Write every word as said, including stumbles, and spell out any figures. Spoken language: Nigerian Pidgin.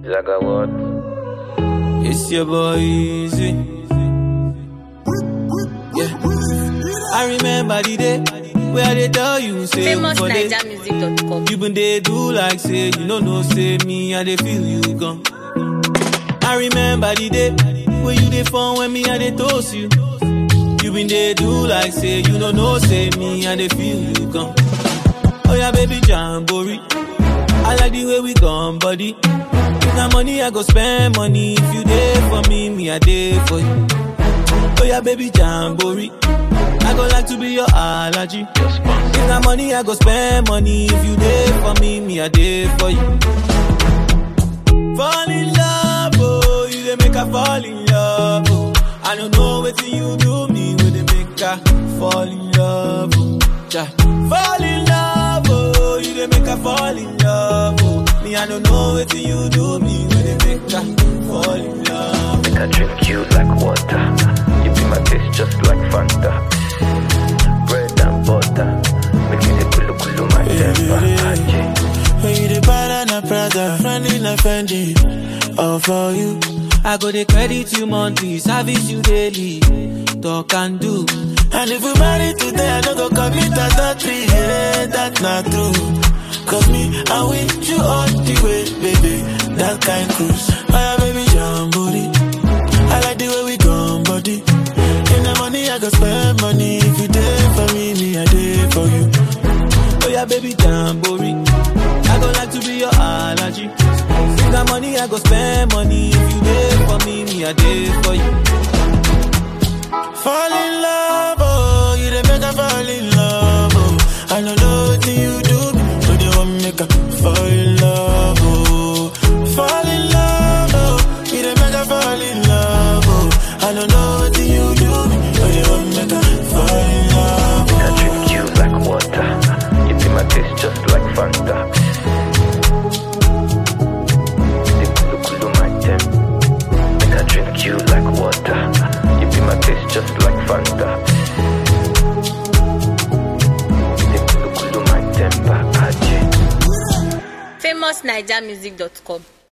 Zaga what? It's your boy Easy. Yeah. I remember the day where they tell you say famous naija music dot com. you been they do like say you know no say me and they feel you gone. I remember the day where you they phone when me and they toast you. You been they do like say you know no say me and they feel you gone. Oh yeah baby Jamboree, I like the way we gone buddy. If na money I go spend money. If you there for me, me I there for you. Oh yeah baby Jamboree, I go like to be your allergy. If na money I go spend money. If you there for me, me I there for you. Fall in love, oh, you dey make her fall in love, oh. I don't know what you do me, when they make her fall in love, oh. Ja. Fall in love, oh, you dey make her fall in love, oh. Me I don't know what you do me, when they make her fall in love. Make I drink you like water. You be my taste just like Fanta. Bread and butter. Make me the kulu kulu my temper. When you the banana Prada, running a Fendi, all for you. I go the credit you monthly, service you daily, talk and do. And if we marry today, I don't go commit adultery, yeah, that's not true. Cause me, I with you all the way, baby, that kind cruise. Oh yeah, baby, Jamboree, I like the way we gone, buddy. In the money, I go spend money. If you there for me, me, I there for you. Oh yeah, baby Jamboree, I go like to be your allergy. If that money I go spend money. If you there for me, me I there for you. Fall in love, oh, you the make her fall in love, oh. I don't know what you do me, but you want me make her fall in love, oh. Fall in love, oh, you the make her fall in love, oh. I don't know what you do me, but you want me make her fall in love, oh. Make I drink you like water. You be my taste just like Fanta. The kulu kulu my temper. Make I drink you like water. You be my taste just like Fanta. The kulu kulu my temper. famous naija music dot com.